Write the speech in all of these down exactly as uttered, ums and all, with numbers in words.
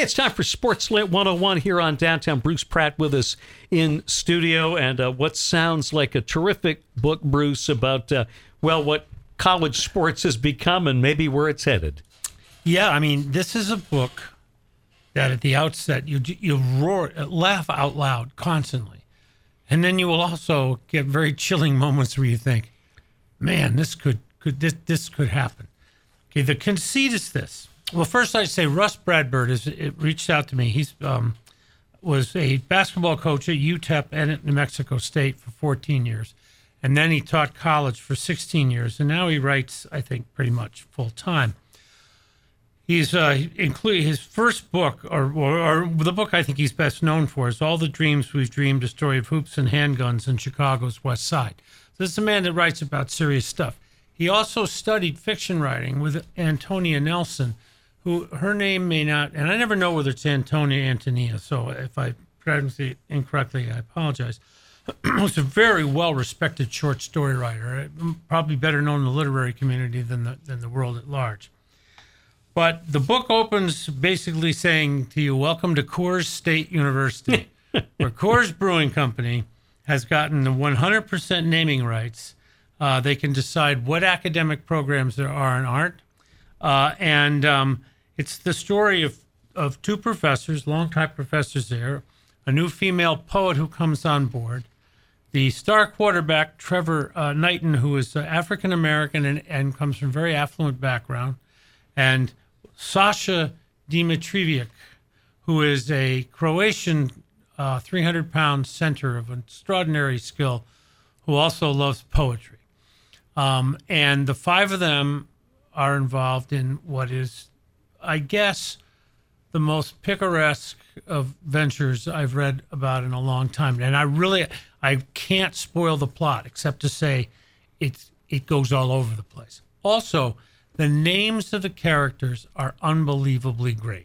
Hey, it's time for Sports Lit one oh one here on Downtown. Bruce Pratt with us in studio, and uh, what sounds like a terrific book, Bruce, about, uh, well, what college sports has become and maybe where it's headed. Yeah, I mean, this is a book that at the outset you you roar, laugh out loud constantly. And then you will also get very chilling moments where you think, man, this could, could this, this could happen. Okay, the conceit is this. Well, first I'd say Russ Bradford has it reached out to me. He's um, was a basketball coach at U T E P and at New Mexico State for fourteen years. And then he taught college for sixteen years. And now he writes, I think, pretty much full time. He's uh, included his first book, or, or, or the book I think he's best known for, is All the Dreams We've Dreamed, a story of hoops and handguns in Chicago's West Side. So this is a man that writes about serious stuff. He also studied fiction writing with Antonia Nelson, who her name may not, and I never know whether it's Antonia Antonia, so if I pronounce it incorrectly, I apologize. He's a very well-respected short story writer, probably better known in the literary community than the, than the world at large. But the book opens basically saying to you, welcome to Coors State University, where Coors Brewing Company has gotten the one hundred percent naming rights. Uh, they can decide what academic programs there are and aren't. Uh, and um, it's the story of, of two professors, longtime professors there, a new female poet who comes on board, the star quarterback, Trevor uh, Knighton, who is uh, African-American and, and comes from a very affluent background, and Sasha Dimitrijevic, who is a Croatian uh, three hundred pound center of extraordinary skill, who also loves poetry. Um, and the five of them are involved in what is, I guess, the most picaresque of ventures I've read about in a long time. And I really, I can't spoil the plot except to say it's, it goes all over the place. Also, the names of the characters are unbelievably great.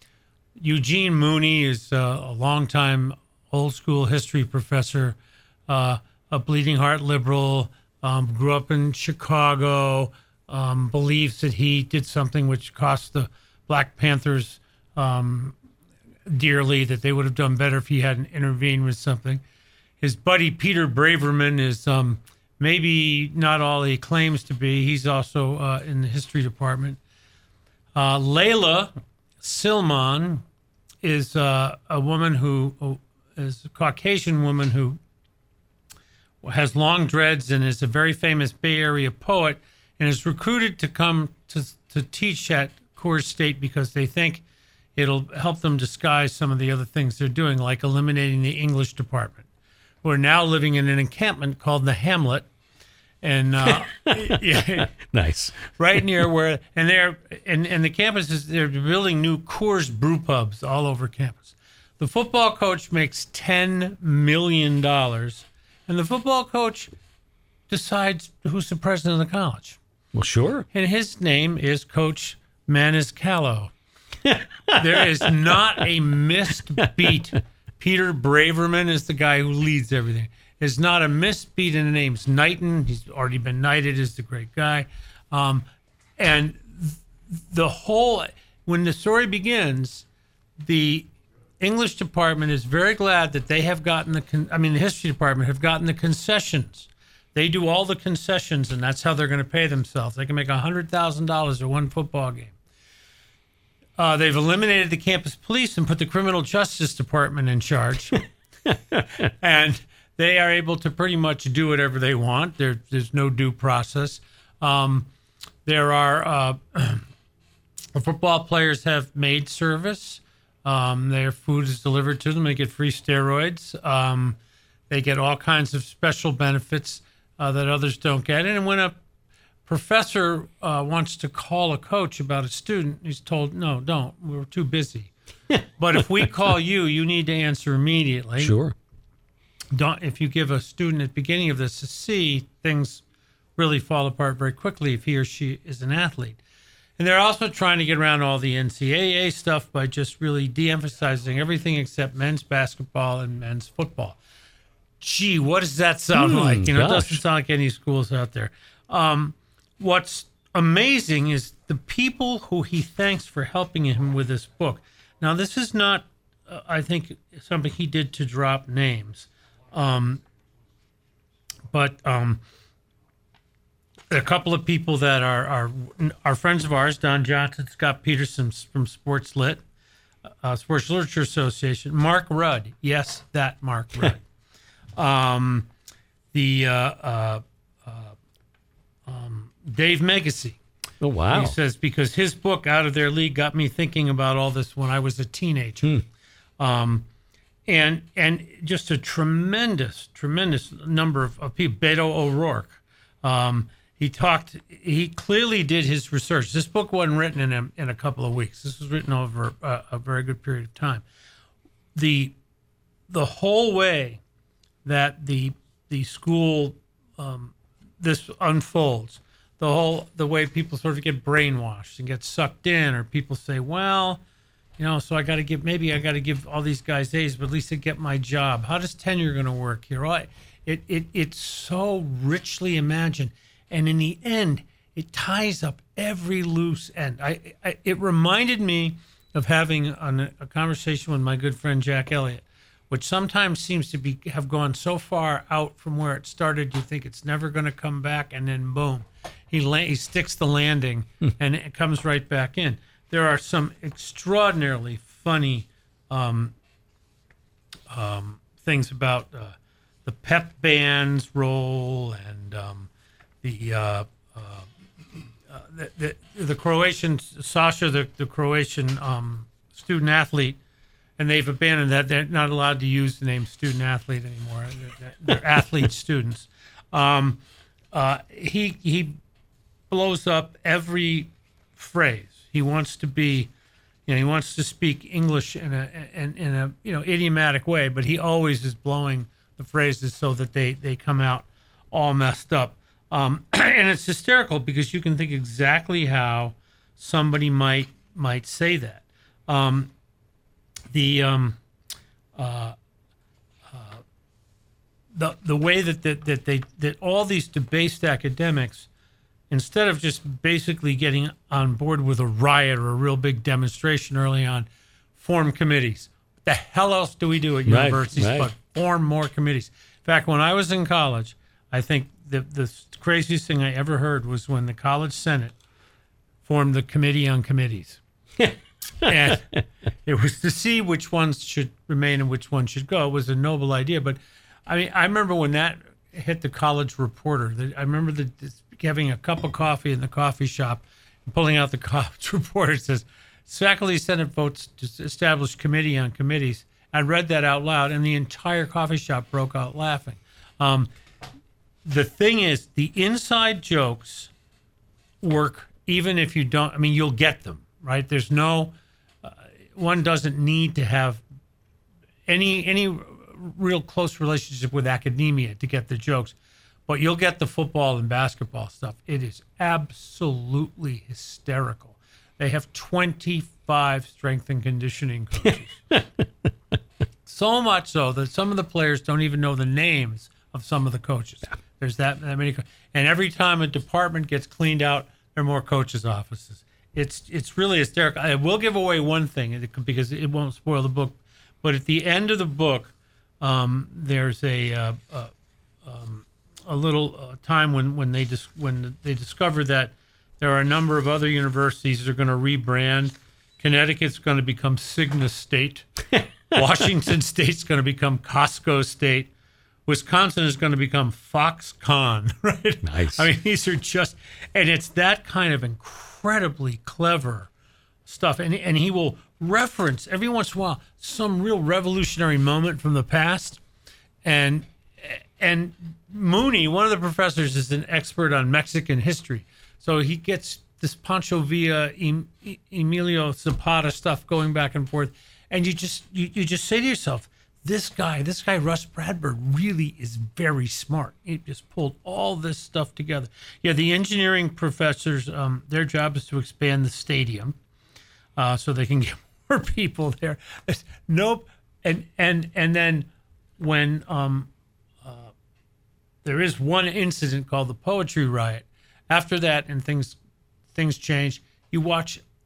Eugene Mooney is uh, a longtime old school history professor, uh, a bleeding heart liberal, um, grew up in Chicago, um, believes that he did something which cost the Black Panthers um, dearly, that they would have done better if he hadn't intervened with something. His buddy Peter Braverman is um, maybe not all he claims to be. He's also uh, in the history department. Uh, Layla Silman is uh, a woman who is a Caucasian woman who has long dreads and is a very famous Bay Area poet and is recruited to come to, to teach at Coors State because they think it'll help them disguise some of the other things they're doing, like eliminating the English department. We're now living in an encampment called the Hamlet, and uh, yeah, nice, right near where, and they're and and the campus is they're building new Coors brew pubs all over campus. The football coach makes ten million dollars, and the football coach decides who's the president of the college. Well, sure, and his name is Coach Maniscalco. There is not a missed beat. Peter Braverman is the guy who leads everything. There's not a missed beat in the names. Knighton, he's already been knighted, is the great guy. Um, and the whole, when the story begins, the English department is very glad that they have gotten the, con- I mean, the history department have gotten the concessions. They do all the concessions, and that's how they're going to pay themselves. They can make one hundred thousand dollars at one football game. Uh, they've eliminated the campus police and put the criminal justice department in charge. And they are able to pretty much do whatever they want. There, there's no due process. Um, there are uh, the football players have maid service. Um, their food is delivered to them. They get free steroids. Um, they get all kinds of special benefits uh, that others don't get. And when a professor uh, wants to call a coach about a student, he's told, no, don't. We're too busy. But if we call you, you need to answer immediately. Sure. Don't, if you give a student at the beginning of this a C, things really fall apart very quickly if he or she is an athlete. And they're also trying to get around all the N C double A stuff by just really de-emphasizing everything except men's basketball and men's football. Gee, what does that sound Mm, like? You know, gosh. it doesn't sound like any schools out there. Um, what's amazing is the people who he thanks for helping him with this book. Now, this is not, uh, I think, something he did to drop names. Um, but um, a couple of people that are, are are friends of ours, Don Johnson, Scott Peterson from Sports Lit, uh, Sports Literature Association, Mark Rudd. Yes, that Mark Rudd. um, the uh, uh, uh, um, Dave Megacy. Oh, wow. He says, because his book, Out of Their League, got me thinking about all this when I was a teenager. Hmm. Um, and and just a tremendous, tremendous number of, of people. Beto O'Rourke. Um, he talked, he clearly did his research. This book wasn't written in a, in a couple of weeks. This was written over a, a very good period of time. The the whole way that the the school, um, this unfolds, the whole the way people sort of get brainwashed and get sucked in, or people say, well, you know, so I got to give, maybe I got to give all these guys A's, but at least they get my job. How does tenure going to work here? I, it it it's so richly imagined, and in the end, it ties up every loose end. I, I it reminded me of having a, a conversation with my good friend Jack Elliott, which sometimes seems to be have gone so far out from where it started, you think it's never going to come back, and then boom, he la- he sticks the landing, and it comes right back in. There are some extraordinarily funny um, um, things about uh, the pep band's role, and um, the, uh, uh, uh, the the the Croatian Sasha, the the Croatian um, student athlete. And they've abandoned that. They're not allowed to use the name student athlete anymore. They're, they're athlete students. Um, uh, he he blows up every phrase. He wants to be, you know, he wants to speak English in a in, in a you know idiomatic way, but he always is blowing the phrases so that they they come out all messed up. Um, and it's hysterical because you can think exactly how somebody might might say that. Um, The um, uh, uh, the the way that, that that they that all these debased academics, instead of just basically getting on board with a riot or a real big demonstration early on, form committees. What the hell else do we do at Right, universities right. but form more committees? In fact, when I was in college, I think the the craziest thing I ever heard was when the college senate formed the committee on committees. And it was to see which ones should remain and which ones should go. It was a noble idea. But I mean, I remember when that hit the College Reporter. The, I remember the, having a cup of coffee in the coffee shop and pulling out the College Reporter. It says, faculty senate votes to establish committee on committees. I read that out loud, and the entire coffee shop broke out laughing. Um, the thing is, the inside jokes work even if you don't. I mean, you'll get them. Right? There's no, uh, one doesn't need to have any any real close relationship with academia to get the jokes, but you'll get the football and basketball stuff. It is absolutely hysterical. They have twenty-five strength and conditioning coaches. So much so that some of the players don't even know the names of some of the coaches. There's that, that many, co- and every time a department gets cleaned out, there are more coaches' offices. It's it's really hysterical. I will give away one thing because it won't spoil the book, but at the end of the book, um, there's a uh, uh, um, a little uh, time when when they dis- when they discover that there are a number of other universities that are going to rebrand. Connecticut's going to become Cigna State. Washington State's going to become Costco State. Wisconsin is going to become Foxconn. Right? Nice. I mean, these are just, and it's that kind of incredible. Incredibly clever stuff, and and he will reference every once in a while some real revolutionary moment from the past, and and Mooney, one of the professors, is an expert on Mexican history, so he gets this Pancho Villa, em, Emilio Zapata stuff going back and forth, and you just you, you just say to yourself, this guy, this guy Russ Bradford really is very smart. He just pulled all this stuff together. Yeah, the engineering professors, um, their job is to expand the stadium uh, so they can get more people there. Nope. And and and then when um, uh, there is one incident called the Poetry Riot, after that and things things change, you watch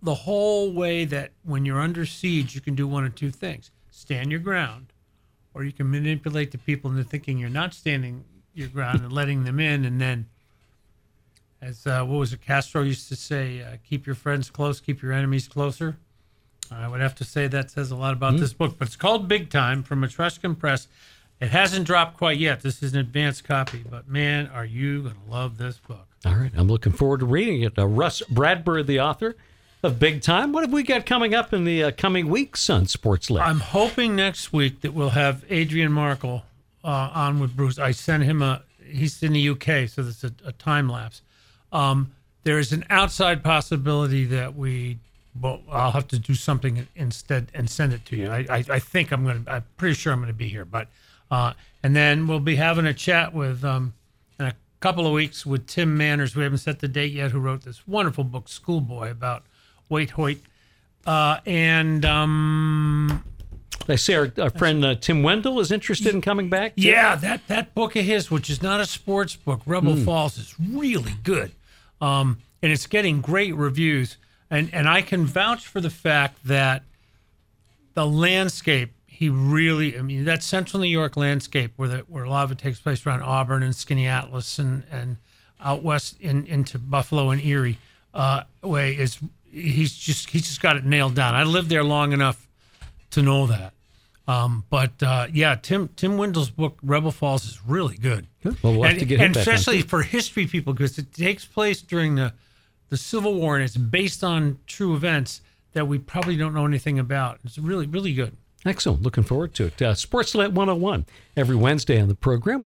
the whole way that when you're under siege, you can do one of two things: stand your ground, or you can manipulate the people into thinking you're not standing your ground and letting them in, and then, as uh, what was it, Castro used to say, uh, keep your friends close, keep your enemies closer. I would have to say that says a lot about mm-hmm. this book, but it's called Big Time from Etruscan Press. It hasn't dropped quite yet. This is an advanced copy, but man, are you going to love this book. All right, I'm looking forward to reading it. Uh, Russ Bradbury, the author of Big Time. What have we got coming up in the uh, coming weeks on Sports Lit? I'm hoping next week that we'll have Adrian Markle uh, on with Bruce. I sent him a, he's in the U K, so there's a, a time lapse. Um, there is an outside possibility that we, well, I'll have to do something instead and send it to you. I, I, I think I'm going to, I'm pretty sure I'm going to be here. But, uh, and then we'll be having a chat with, um, in a couple of weeks with Tim Manners. We haven't set the date yet, who wrote this wonderful book, Schoolboy, about Wait Hoyt. Uh, and, um, I say our, our friend uh, Tim Wendell is interested in coming back. Too? Yeah, that, that book of his, which is not a sports book, Rebel mm. Falls, is really good. Um, and it's getting great reviews. And and I can vouch for the fact that the landscape, he really, I mean, that central New York landscape where the, where a lot of it takes place around Auburn and Skinny Atlas and, and out west in, into Buffalo and Erie uh, way is, he's just, he's just got it nailed down. I lived there long enough to know that. Um, but uh, yeah, Tim Tim Wendell's book Rebel Falls is really good. Well, we'll have and, to get him and back especially on. for history people, because it takes place during the the Civil War and it's based on true events that we probably don't know anything about. It's really really good. Excellent. Looking forward to it. Uh, Sportsnet one oh one every Wednesday on the program.